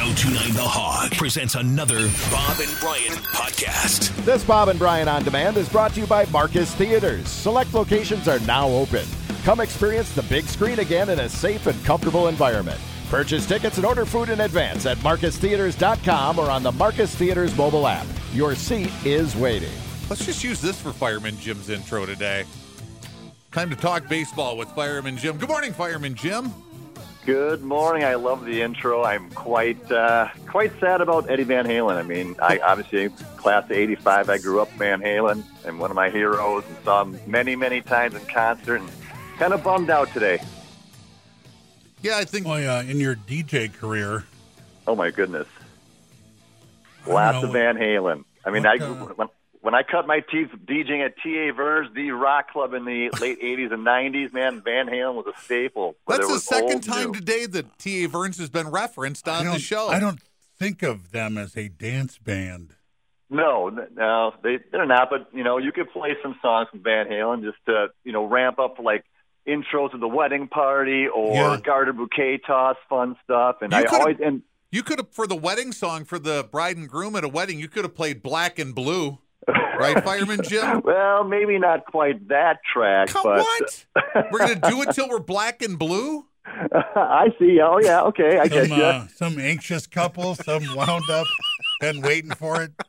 1029 The Hog presents another Bob and Brian podcast. This Bob and Brian On Demand is brought to you by Marcus Theaters. Select locations are now open. Come experience the big screen again in a safe and comfortable environment. Purchase tickets and order food in advance at marcustheaters.com or on the Marcus Theaters mobile app. Your seat is waiting. Let's just use this for Fireman Jim's intro today. Time to talk baseball with Fireman Jim. Good morning, Fireman Jim. Good morning. I love the intro. I'm quite sad about Eddie Van Halen. I mean, I obviously class of '85. I grew up Van Halen and one of my heroes, and saw him many, many times in concert. And kind of bummed out today. Yeah, I think. In your DJ career. Oh my goodness, lots of Van Halen. I mean, when I cut my teeth DJing at T.A. Vern's, the rock club in the late 80s and 90s, man, Van Halen was a staple. That's the second time today that T.A. Vern's has been referenced on the show. I don't think of them as a dance band. No, they're not. But, you could play some songs from Van Halen just to, ramp up like intros to the wedding party or garter bouquet toss, fun stuff. And you could have, for the wedding song for the bride and groom at a wedding, you could have played Black and Blue. Right, Fireman Jim? Well, maybe not quite that track. What? We're going to do it till we're black and blue? I see. Oh, yeah. Okay. I get you. Some anxious couple, some wound up and waiting for it.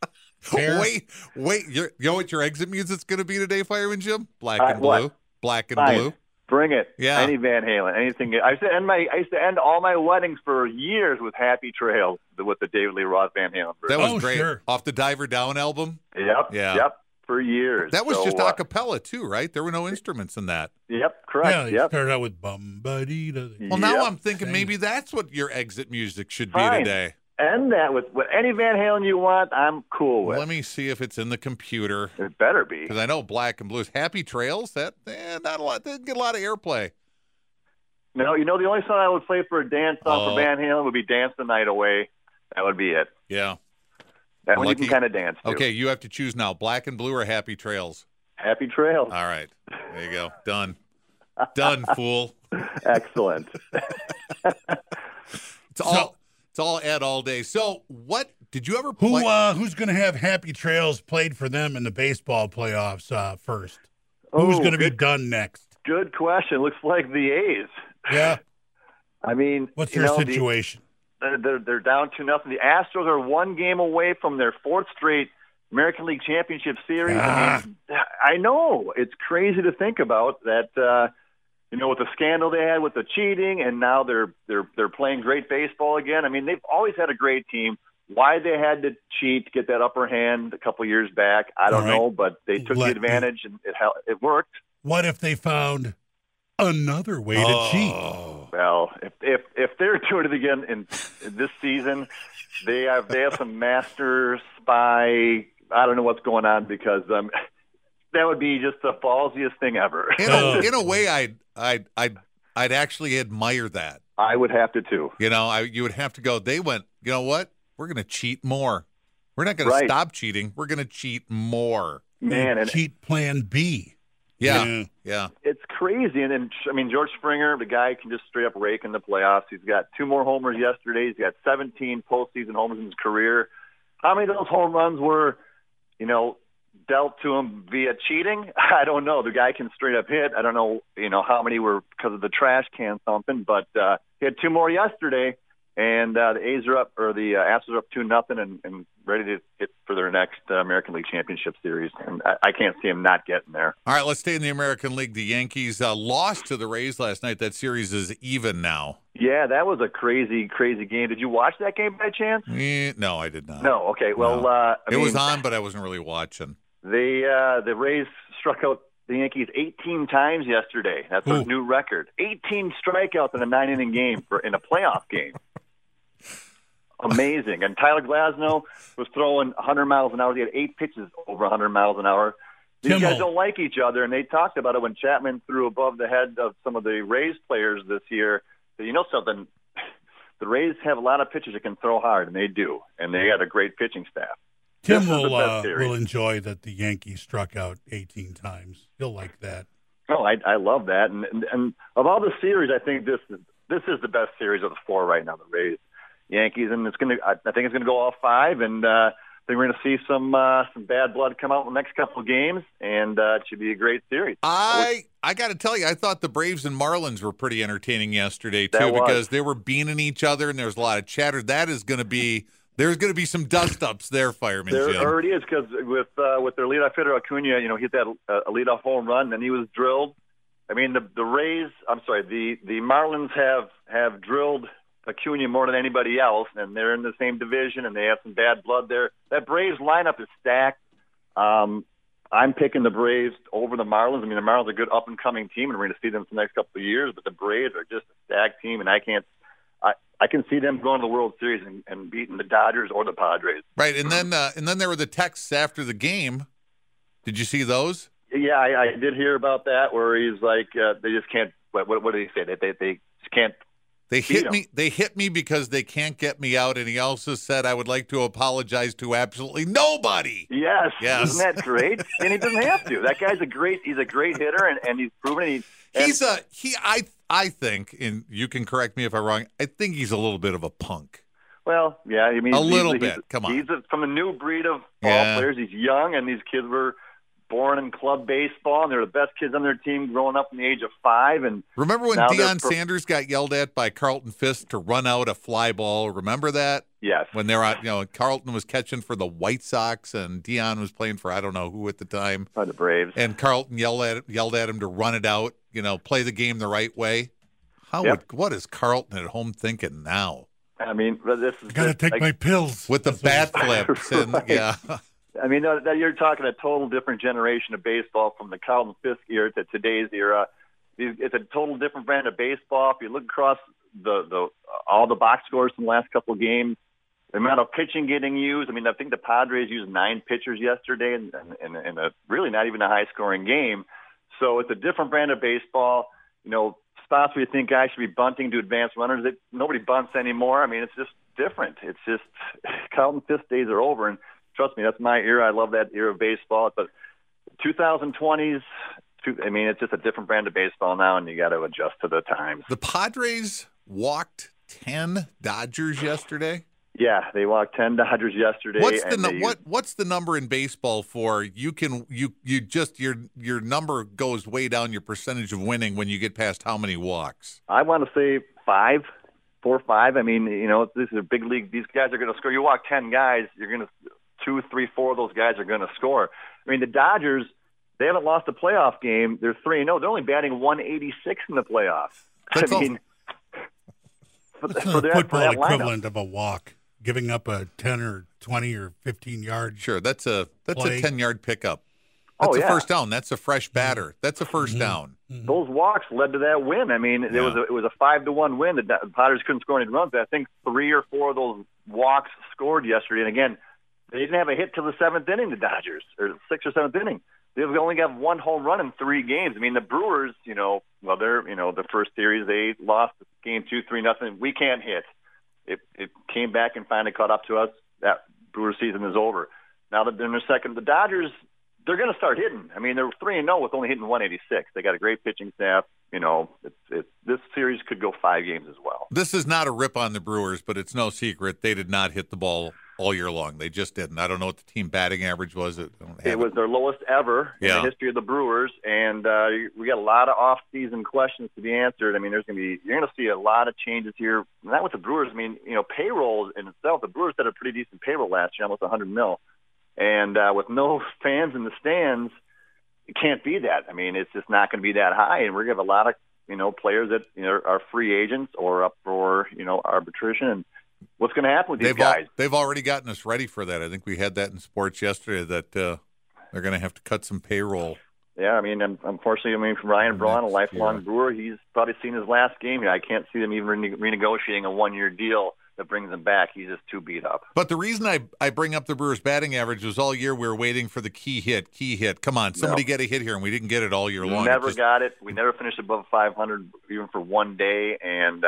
Wait. You know what your exit music's going to be today, Fireman Jim? Black and blue. What? Black and blue. Bring it. Yeah. Any Van Halen, anything. I used to end all my weddings for years with Happy Trails with the David Lee Roth Van Halen version. That was great. Sure. Off the Diver Down album? Yep, for years. That was just a cappella, too, right? There were no instruments in that. Yep, correct. Yeah, started out with bum-ba-dee-da. Well, now I'm thinking maybe that's what your exit music should be today. End that with any Van Halen you want, I'm cool with. Let me see if it's in the computer. It better be. Because I know Black and Blues. Happy Trails, not a lot. Didn't get a lot of airplay. No, the only song I would play for a dance song for Van Halen would be Dance the Night Away. That would be it. Yeah. That one you can kind of dance to. Okay, you have to choose now, Black and Blue or Happy Trails? Happy Trails. All right. There you go. Done, fool. Excellent. It's all Ed all day. So, what did you ever play? Who's going to have Happy Trails played for them in the baseball playoffs first? Who's going to be done next? Good question. Looks like the A's. Yeah. I mean, what's their situation? They're down 2-0. The Astros are one game away from their fourth straight American League Championship Series. I mean, I know it's crazy to think about that. With the scandal they had with the cheating, and now they're playing great baseball again. I mean, they've always had a great team. Why they had to cheat to get that upper hand a couple years back, I don't know, but they took the advantage and it worked. What if they found another way to cheat? Well, if they're doing it again in this season, they have some master spy. I don't know what's going on because that would be just the ballsiest thing ever. In a way, I'd actually admire that. I would have to too. You would have to go. They went. You know what? We're going to cheat more. We're not going to stop cheating. We're going to cheat more. Man, and cheat Plan B. Yeah. It's crazy. And I mean, George Springer, the guy can just straight up rake in the playoffs. He's got 2 more homers yesterday. He's got 17 postseason homers in his career. How many of those home runs were, dealt to him via cheating? I don't know. The guy can straight up hit. I don't know, how many were because of the trash can thumping, but he had 2 more yesterday, and the A's are up, or the Astros are up 2-0 and ready to hit for their next American League Championship Series. And I can't see him not getting there. All right, let's stay in the American League. The Yankees lost to the Rays last night. That series is even now. Yeah, that was a crazy, crazy game. Did you watch that game by chance? No, I did not. No, okay. Well, no. It was on, but I wasn't really watching. The Rays struck out the Yankees 18 times yesterday. That's a new record. 18 strikeouts in a 9-inning game in a playoff game. Amazing. And Tyler Glasnow was throwing 100 miles an hour. He had 8 pitches over 100 miles an hour. These guys don't like each other, and they talked about it when Chapman threw above the head of some of the Rays players this year. So you know something? The Rays have a lot of pitchers that can throw hard, and they do. And they got a great pitching staff. Tim will enjoy that the Yankees struck out 18 times. He'll like that. Oh, I love that. And of all the series, I think this is the best series of the 4 right now, the Rays. Yankees, and I think it's gonna go all 5, and I think we're gonna see some bad blood come out in the next couple of games, and it should be a great series. I got to tell you, I thought the Braves and Marlins were pretty entertaining yesterday too, because they were beaning each other, and there was a lot of chatter. That is going to be. There's going to be some dust-ups there, Fireman Jim. There already is, because with their leadoff hitter, Acuna, he hit that a leadoff home run, and he was drilled. I mean, the Marlins have drilled Acuna more than anybody else, and they're in the same division, and they have some bad blood there. That Braves lineup is stacked. I'm picking the Braves over the Marlins. I mean, the Marlins are a good up-and-coming team, and we're going to see them for the next couple of years, but the Braves are just a stacked team, and I can see them going to the World Series and beating the Dodgers or the Padres. Right, and then there were the texts after the game. Did you see those? Yeah, I did hear about that, where he's like, they just can't. What did he say? They just can't. They hit me. They hit me because they can't get me out. And he also said, "I would like to apologize to absolutely nobody." Yes. Isn't that great? And he doesn't have to. That guy's he's a great hitter, and he's proven I think, and you can correct me if I'm wrong, I think he's a little bit of a punk. Well, yeah, I mean, a little bit. Come on. He's from the new breed of ball players. He's young, and these kids were born in club baseball, and they're the best kids on their team growing up from the age of 5. And remember when Deion Sanders got yelled at by Carlton Fisk to run out a fly ball? Remember that? Yes. When they were out, Carlton was catching for the White Sox, and Deion was playing for I don't know who at the time. By the Braves. And Carlton yelled at him to run it out, play the game the right way. What is Carlton at home thinking now? I mean, this is. I got to take my pills. With the bat flips. And, yeah. I mean, you're talking a total different generation of baseball from the Carlton Fisk era to today's era. It's a total different brand of baseball. If you look across all the box scores from the last couple of games, the amount of pitching getting used. I mean, I think the Padres used 9 pitchers yesterday in a really not even a high-scoring game. So it's a different brand of baseball. Spots where you think guys should be bunting to advanced runners, nobody bunts anymore. I mean, it's just different. It's just Carlton Fisk days are over, and trust me, that's my era. I love that era of baseball. But 2020s, it's just a different brand of baseball now, and you got to adjust to the times. The Padres walked 10 Dodgers yesterday. Yeah, they walked 10 Dodgers yesterday. What's the number in baseball for your number goes way down, your percentage of winning when you get past how many walks? I want to say 4 or 5. I mean, this is a big league. These guys are going to score. You walk 10 guys, you're going to 2, 3, 4 of those guys are going to score. I mean, the Dodgers, they haven't lost a playoff game. They're 3-0. They're only batting 186 in the playoffs. That's the football equivalent of a walk. Giving up a 10 or 20 or 15-yard. Sure, that's a 10-yard pickup. That's a first down. That's a fresh batter. That's a first down. Those walks led to that win. I mean, it was a 5-1 win. The Padres couldn't score any runs. I think 3 or 4 of those walks scored yesterday. And again, they didn't have a hit till the 7th inning. The Dodgers, or 6th or 7th inning. They've only got 1 home run in 3 games. I mean, the Brewers, they're the first series they lost game 2-3-0. We can't hit. It came back and finally caught up to us. That Brewers season is over. Now that they're in their second, the Dodgers, they're going to start hitting. I mean, they're 3-0 with only hitting 186. They got a great pitching staff. This series could go 5 games as well. This is not a rip on the Brewers, but it's no secret they did not hit the ball all year long. They just didn't. I don't know what the team batting average was. It was their lowest ever in the history of the Brewers, and we got a lot of off-season questions to be answered. I mean, you're going to see a lot of changes here. Not with the Brewers. I mean, payroll in itself. The Brewers had a pretty decent payroll last year, almost $100 million, and with no fans in the stands, it can't be that. I mean, it's just not going to be that high, and we're going to have a lot of players that are free agents or up for arbitration. And what's going to happen with these guys? They've already gotten us ready for that. I think we had that in sports yesterday that they're going to have to cut some payroll. Yeah, I mean, unfortunately, from Ryan Braun, a lifelong Brewer, he's probably seen his last game. I can't see them even renegotiating a 1-year deal that brings him back. He's just too beat up. But the reason I bring up the Brewers' batting average was all year we were waiting for the key hit. Come on, somebody get a hit here, and we didn't get it all year long. Never got it. We never finished above 500 even for one day. And,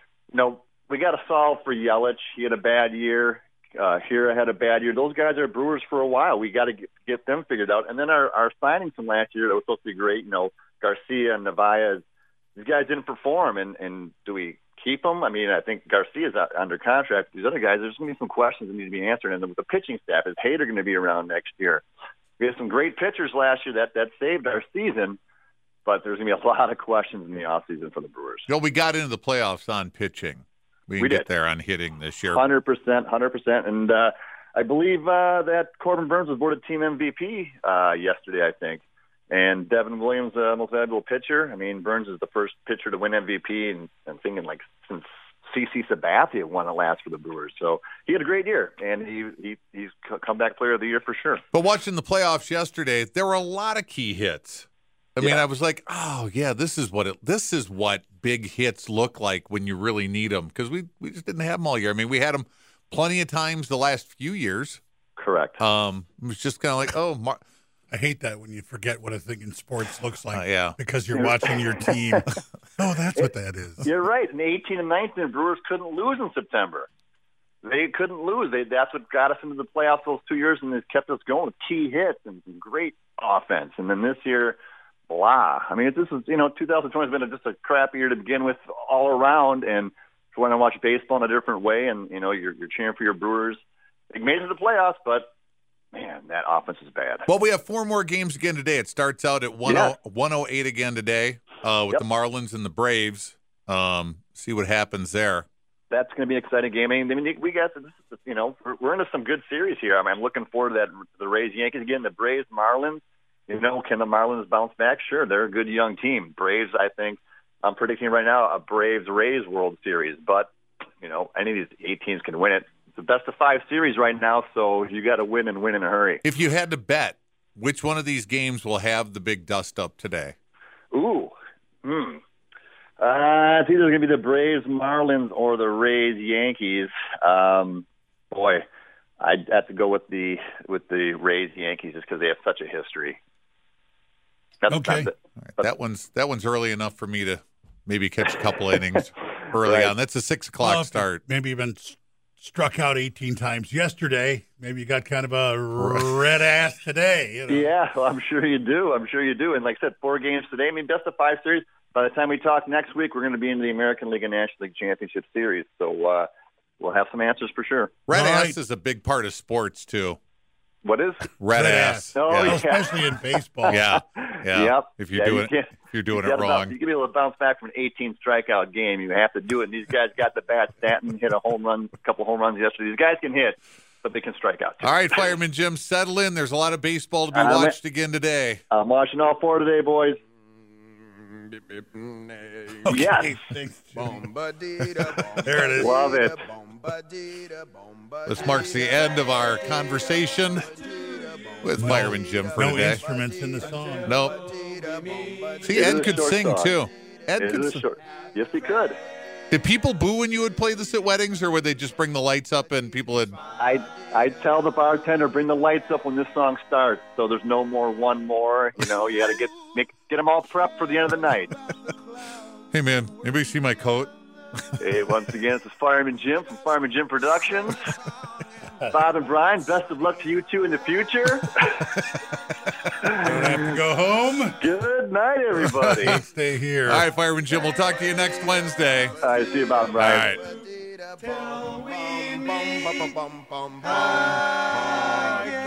we got to solve for Yelich. He had a bad year. Hira had a bad year. Those guys are Brewers for a while. We got to get them figured out. And then our signings from last year that was supposed to be great, Garcia and Navaja, these guys didn't perform. And do we keep him? I mean, I think Garcia's under contract. These other guys, there's going to be some questions that need to be answered. And with the pitching staff, is Hader going to be around next year? We had some great pitchers last year that saved our season, but there's going to be a lot of questions in the offseason for the Brewers. We got into the playoffs on pitching. We did. Get there on hitting this year. 100%. And I believe that Corbin Burns was voted team MVP yesterday, I think. And Devin Williams, most valuable pitcher. I mean, Burns is the first pitcher to win MVP, and I'm thinking like since CC Sabathia won it last for the Brewers. So he had a great year, and he's comeback player of the year for sure. But watching the playoffs yesterday, there were a lot of key hits. I mean, I was like, oh yeah, this is what big hits look like when you really need them, because we just didn't have them all year. I mean, we had them plenty of times the last few years. Correct. It was just kind of like, I hate that when you forget what a thing in sports looks like. Yeah. Because you're watching your team. Oh, that's what that is. You're right. In 18 and 19, the Brewers couldn't lose in September. They couldn't lose. That's what got us into the playoffs those 2 years, and it kept us going with key hits and some great offense. And then this year, blah. I mean, 2020 has been just a crappy year to begin with all around, and if you want to watch baseball in a different way, and you're cheering for your Brewers. They made it to the playoffs, but man, that offense is bad. Well, we have 4 more games again today. It starts out at 108 again today with the Marlins and the Braves. See what happens there. That's going to be an exciting game. I mean, we got we're into some good series here. I mean, I'm looking forward to that. The Rays, Yankees again, the Braves, Marlins. Can the Marlins bounce back? Sure, they're a good young team. Braves, I think, I'm predicting right now a Braves-Rays World Series. But, any of these 8 teams can win it. It's the best of 5 series right now, so you got to win and win in a hurry. If you had to bet, which one of these games will have the big dust-up today? Ooh. It's either going to be the Braves-Marlins or the Rays-Yankees. Boy, I'd have to go with the Rays-Yankees just because they have such a history. Okay. That one's early enough for me to maybe catch a couple innings early on. That's a 6 o'clock start. Maybe you've been struck out 18 times yesterday. Maybe you got kind of a red ass today. Yeah, well, I'm sure you do. And like I said, 4 games today. I mean, best of 5 series. By the time we talk next week, we're going to be in the American League and National League Championship Series. So we'll have some answers for sure. Red ass is a big part of sports, too. What is? Red ass. Oh, yeah. Especially in baseball. Yeah. Yep. If you're doing it wrong. You can be able to bounce back from an 18 strikeout game. You have to do it. And these guys got the bat. Stanton hit a couple home runs yesterday. These guys can hit, but they can strike out too. All right, Fireman Jim, settle in. There's a lot of baseball to be watched again today. I'm watching all 4 today, boys. Okay. Yes. Thanks, there it is. Love it. This marks the end of our conversation with Fireman Jim for no today. No instruments in the song. Nope. See, Ed could sing, song. too. Ed could sing. Yes, he could. Did people boo when you would play this at weddings, or would they just bring the lights up and people would... I'd tell the bartender, bring the lights up when this song starts, so there's no more one more. You got to get them all prepped for the end of the night. Hey, man, anybody see my coat? Hey, once again, this is Fireman Jim from Fireman Jim Productions. Bob and Brian, best of luck to you two in the future. Don't have to go home. Good night, everybody. Stay here. All right, Fireman Jim, we'll talk to you next Wednesday. All right, see you, Bob and Brian. All right.